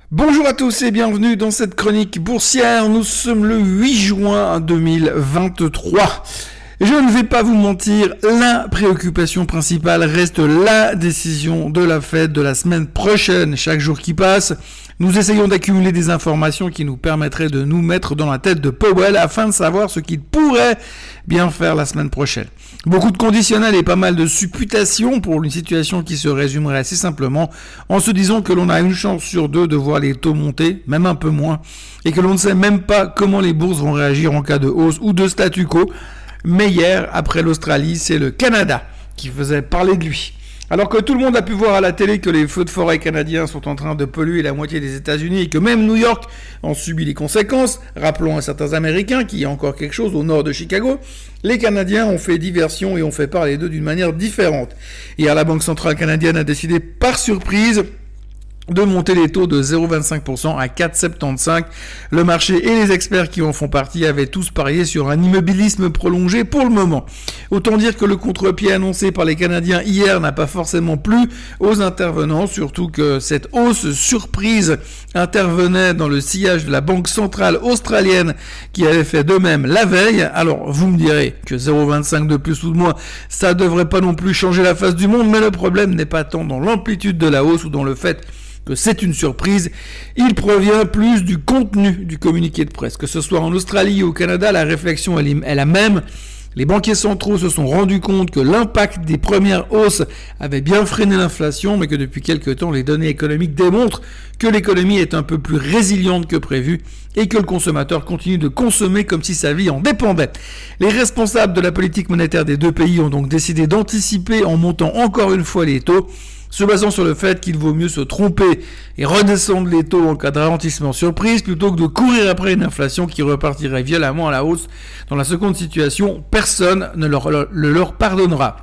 Bonjour à tous et bienvenue dans cette chronique boursière. Nous sommes le 8 juin 2023. Je ne vais pas vous mentir, la préoccupation principale reste la décision de la Fed de la semaine prochaine. Chaque jour qui passe, nous essayons d'accumuler des informations qui nous permettraient de nous mettre dans la tête de Powell afin de savoir ce qu'il pourrait bien faire la semaine prochaine. Beaucoup de conditionnels et pas mal de supputations pour une situation qui se résumerait assez simplement en se disant que l'on a une chance sur deux de voir les taux monter, même un peu moins, et que l'on ne sait même pas comment les bourses vont réagir en cas de hausse ou de statu quo. Mais hier, après l'Australie, c'est le Canada qui faisait parler de lui. Alors que tout le monde a pu voir à la télé que les feux de forêt canadiens sont en train de polluer la moitié des États-Unis et que même New York en subit les conséquences, rappelons à certains Américains qu'il y a encore quelque chose au nord de Chicago, les Canadiens ont fait diversion et ont fait parler d'eux d'une manière différente. Hier, la Banque centrale canadienne a décidé par surprise de monter les taux de 0,25% à 4,75. Le marché et les experts qui en font partie avaient tous parié sur un immobilisme prolongé pour le moment. Autant dire que le contre-pied annoncé par les Canadiens hier n'a pas forcément plu aux intervenants, surtout que cette hausse surprise intervenait dans le sillage de la Banque centrale australienne qui avait fait de même la veille. Alors vous me direz que 0,25 de plus ou de moins, ça devrait pas non plus changer la face du monde, mais le problème n'est pas tant dans l'amplitude de la hausse ou dans le fait que c'est une surprise, il provient plus du contenu du communiqué de presse. Que ce soit en Australie ou au Canada, la réflexion est la même. Les banquiers centraux se sont rendus compte que l'impact des premières hausses avait bien freiné l'inflation, mais que depuis quelques temps, les données économiques démontrent que l'économie est un peu plus résiliente que prévu et que le consommateur continue de consommer comme si sa vie en dépendait. Les responsables de la politique monétaire des deux pays ont donc décidé d'anticiper en montant encore une fois les taux, se basant sur le fait qu'il vaut mieux se tromper et redescendre les taux en cas de ralentissement surprise plutôt que de courir après une inflation qui repartirait violemment à la hausse. Dans la seconde situation, personne ne leur pardonnera.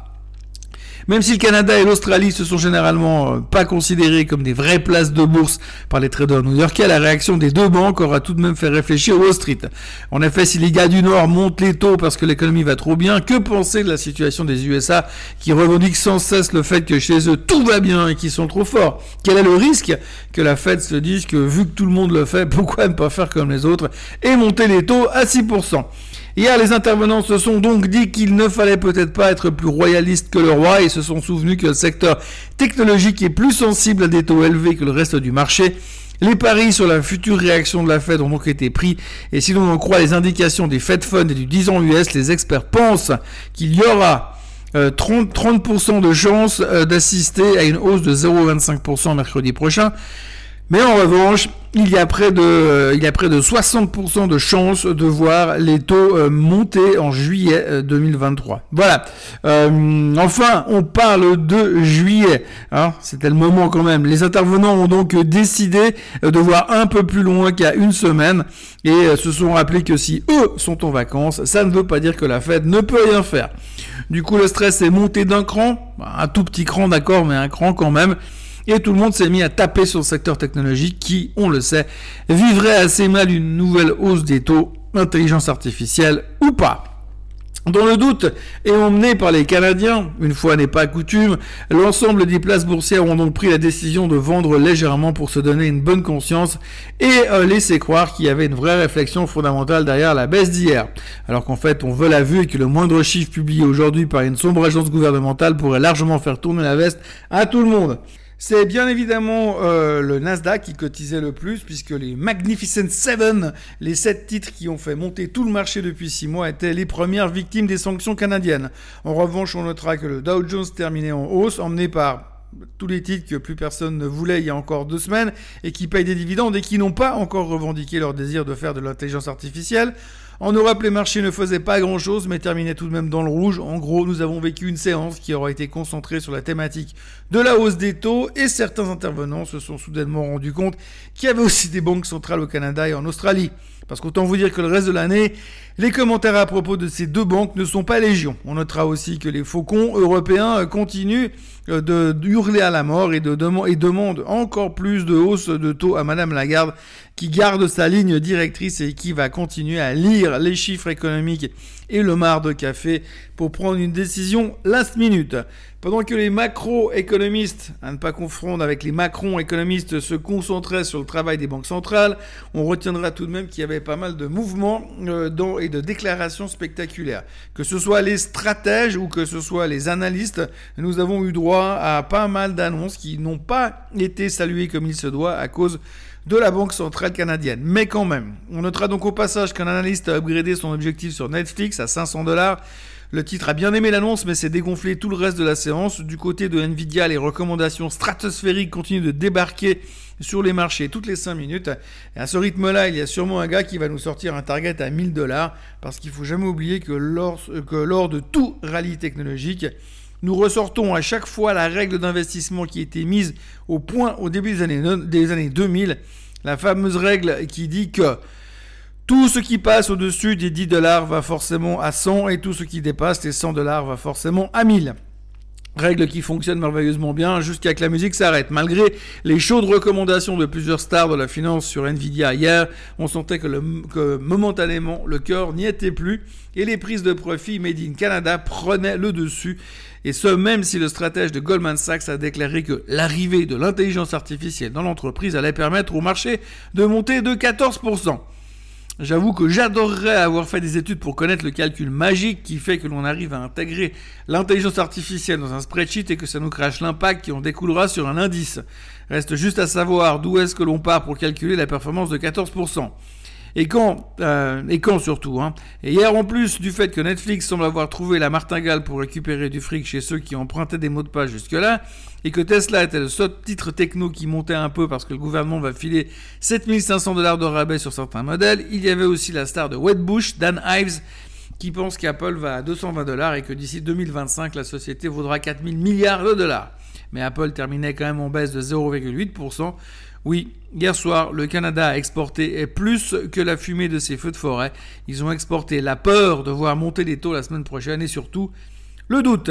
Même si le Canada et l'Australie se sont généralement pas considérés comme des vraies places de bourse par les traders new-yorkais, la réaction des deux banques aura tout de même fait réfléchir Wall Street. En effet, si les gars du Nord montent les taux parce que l'économie va trop bien, que penser de la situation des USA qui revendiquent sans cesse le fait que chez eux tout va bien et qu'ils sont trop forts? Quel est le risque que la Fed se dise que vu que tout le monde le fait, pourquoi ne pas faire comme les autres et monter les taux à 6%? Hier, les intervenants se sont donc dit qu'il ne fallait peut-être pas être plus royaliste que le roi et se sont souvenus que le secteur technologique est plus sensible à des taux élevés que le reste du marché. Les paris sur la future réaction de la Fed ont donc été pris et si l'on en croit les indications des Fed Funds et du 10 ans US, les experts pensent qu'il y aura 30% de chances d'assister à une hausse de 0,25% mercredi prochain. Mais en revanche, il y a près de 60% de chances de voir les taux monter en juillet 2023. Voilà. Enfin, on parle de juillet. Hein, c'était le moment quand même. Les intervenants ont donc décidé de voir un peu plus loin qu'à une semaine et se sont rappelés que si eux sont en vacances, ça ne veut pas dire que la Fed ne peut rien faire. Du coup, le stress est monté d'un cran, un tout petit cran d'accord, mais un cran quand même. Et tout le monde s'est mis à taper sur le secteur technologique qui, on le sait, vivrait assez mal une nouvelle hausse des taux, intelligence artificielle ou pas. Dans le doute, et emmené par les Canadiens, une fois n'est pas coutume, l'ensemble des places boursières ont donc pris la décision de vendre légèrement pour se donner une bonne conscience et laisser croire qu'il y avait une vraie réflexion fondamentale derrière la baisse d'hier. Alors qu'en fait, on veut la vue et que le moindre chiffre publié aujourd'hui par une sombre agence gouvernementale pourrait largement faire tourner la veste à tout le monde. C'est bien évidemment le Nasdaq qui cotisait le plus puisque les Magnificent Seven, les 7 titres qui ont fait monter tout le marché depuis 6 mois, étaient les premières victimes des sanctions canadiennes. En revanche, on notera que le Dow Jones terminait en hausse, emmené par tous les titres que plus personne ne voulait il y a encore 2 semaines et qui payent des dividendes et qui n'ont pas encore revendiqué leur désir de faire de l'intelligence artificielle. En Europe, les marchés ne faisaient pas grand-chose, mais terminaient tout de même dans le rouge. En gros, nous avons vécu une séance qui aura été concentrée sur la thématique de la hausse des taux, et certains intervenants se sont soudainement rendus compte qu'il y avait aussi des banques centrales au Canada et en Australie. Parce qu'autant vous dire que le reste de l'année, les commentaires à propos de ces deux banques ne sont pas légion. On notera aussi que les faucons européens continuent de hurler à la mort et demandent encore plus de hausse de taux à Madame Lagarde, qui garde sa ligne directrice et qui va continuer à lire les chiffres économiques et le marc de café pour prendre une décision last minute. Pendant que les macro-économistes, à ne pas confondre avec les macron-économistes, se concentraient sur le travail des banques centrales, on retiendra tout de même qu'il y avait pas mal de mouvements et de déclarations spectaculaires. Que ce soit les stratèges ou que ce soit les analystes, nous avons eu droit à pas mal d'annonces qui n'ont pas été saluées comme il se doit à cause de la Banque centrale canadienne. Mais quand même, on notera donc au passage qu'un analyste a upgradé son objectif sur Netflix à $500. Le titre a bien aimé l'annonce, mais s'est dégonflé tout le reste de la séance. Du côté de Nvidia, les recommandations stratosphériques continuent de débarquer sur les marchés toutes les 5 minutes. Et à ce rythme-là, il y a sûrement un gars qui va nous sortir un target à $1000, parce qu'il faut jamais oublier que lors de tout rallye technologique, nous ressortons à chaque fois la règle d'investissement qui était mise au point au début des années 2000, la fameuse règle qui dit que tout ce qui passe au-dessus des $10 va forcément à 100 et tout ce qui dépasse les $100 va forcément à 1000. Règle qui fonctionne merveilleusement bien jusqu'à que la musique s'arrête. Malgré les chaudes recommandations de plusieurs stars de la finance sur Nvidia hier, on sentait que momentanément le cœur n'y était plus et les prises de profit made in Canada prenaient le dessus. Et ce, même si le stratège de Goldman Sachs a déclaré que l'arrivée de l'intelligence artificielle dans l'entreprise allait permettre au marché de monter de 14%. J'avoue que j'adorerais avoir fait des études pour connaître le calcul magique qui fait que l'on arrive à intégrer l'intelligence artificielle dans un spreadsheet et que ça nous crache l'impact qui en découlera sur un indice. Reste juste à savoir d'où est-ce que l'on part pour calculer la performance de 14%. Et quand surtout. Et hier, en plus du fait que Netflix semble avoir trouvé la martingale pour récupérer du fric chez ceux qui empruntaient des mots de passe jusque-là, et que Tesla était le seul titre techno qui montait un peu parce que le gouvernement va filer $7500 de rabais sur certains modèles, il y avait aussi la star de Wedbush, Dan Ives, qui pense qu'Apple va à $220 et que d'ici 2025, la société vaudra 4000 milliards de dollars. Mais Apple terminait quand même en baisse de 0,8%. Oui, hier soir, le Canada a exporté plus que la fumée de ses feux de forêt. Ils ont exporté la peur de voir monter les taux la semaine prochaine et surtout le doute.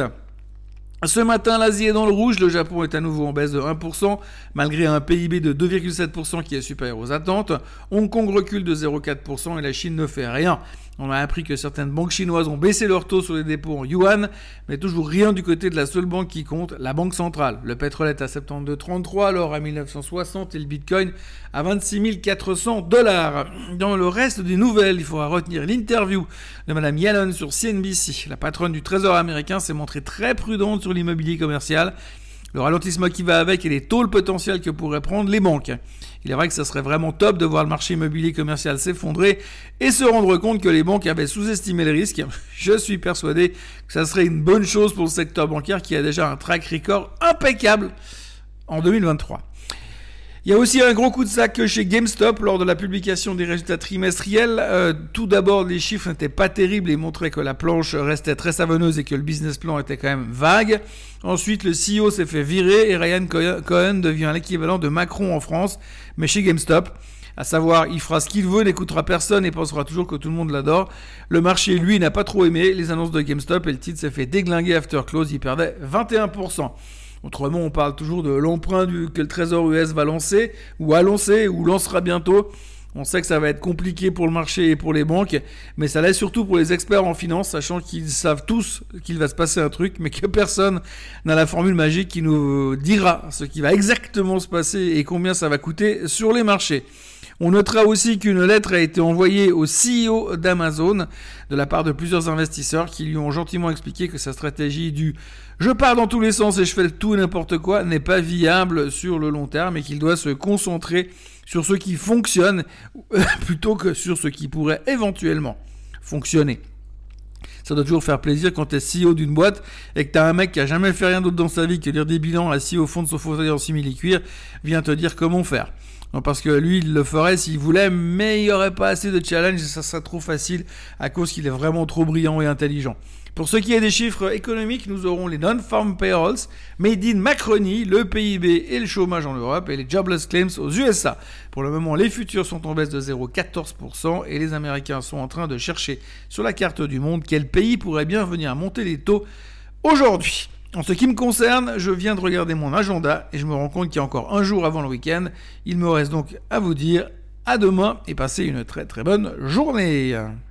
Ce matin, l'Asie est dans le rouge, le Japon est à nouveau en baisse de 1%, malgré un PIB de 2,7% qui est supérieur aux attentes. Hong Kong recule de 0,4% et la Chine ne fait rien. On a appris que certaines banques chinoises ont baissé leur taux sur les dépôts en yuan, mais toujours rien du côté de la seule banque qui compte, la Banque centrale. Le pétrole est à 72,33, l'or à 1960 et le bitcoin à 26 400 $. Dans le reste des nouvelles, il faudra retenir l'interview de Madame Yellen sur CNBC. La patronne du Trésor américain s'est montrée très prudente sur l'immobilier commercial, le ralentissement qui va avec et les taux potentiels que pourraient prendre les banques. Il est vrai que ça serait vraiment top de voir le marché immobilier commercial s'effondrer et se rendre compte que les banques avaient sous-estimé le risque. Je suis persuadé que ça serait une bonne chose pour le secteur bancaire qui a déjà un track record impeccable en 2023. Il y a aussi un gros coup de sac chez GameStop lors de la publication des résultats trimestriels. Tout d'abord, les chiffres n'étaient pas terribles et montraient que la planche restait très savonneuse et que le business plan était quand même vague. Ensuite, le CEO s'est fait virer et Ryan Cohen devient l'équivalent de Macron en France, mais chez GameStop. À savoir, il fera ce qu'il veut, n'écoutera personne et pensera toujours que tout le monde l'adore. Le marché, lui, n'a pas trop aimé les annonces de GameStop et le titre s'est fait déglinguer after close, il perdait 21%. Autrement, on parle toujours de l'emprunt que le Trésor US va lancer, ou a lancé, ou lancera bientôt. On sait que ça va être compliqué pour le marché et pour les banques, mais ça l'est surtout pour les experts en finance, sachant qu'ils savent tous qu'il va se passer un truc, mais que personne n'a la formule magique qui nous dira ce qui va exactement se passer et combien ça va coûter sur les marchés. On notera aussi qu'une lettre a été envoyée au CEO d'Amazon de la part de plusieurs investisseurs qui lui ont gentiment expliqué que sa stratégie du « je pars dans tous les sens et je fais tout et n'importe quoi » n'est pas viable sur le long terme et qu'il doit se concentrer sur ce qui fonctionne plutôt que sur ce qui pourrait éventuellement fonctionner. Ça doit toujours faire plaisir quand t'es CEO d'une boîte et que t'as un mec qui a jamais fait rien d'autre dans sa vie que lire des bilans assis au fond de son fauteuil en simili-cuir vient te dire comment faire. Non, parce que lui, il le ferait s'il voulait, mais il n'y aurait pas assez de challenge et ça serait trop facile à cause qu'il est vraiment trop brillant et intelligent. Pour ce qui est des chiffres économiques, nous aurons les non-farm payrolls, made in Macronie, le PIB et le chômage en Europe et les jobless claims aux USA. Pour le moment, les futurs sont en baisse de 0,14% et les Américains sont en train de chercher sur la carte du monde quel pays pourrait bien venir monter les taux aujourd'hui. En ce qui me concerne, je viens de regarder mon agenda et je me rends compte qu'il y a encore un jour avant le week-end. Il me reste donc à vous dire à demain et passez une très très bonne journée.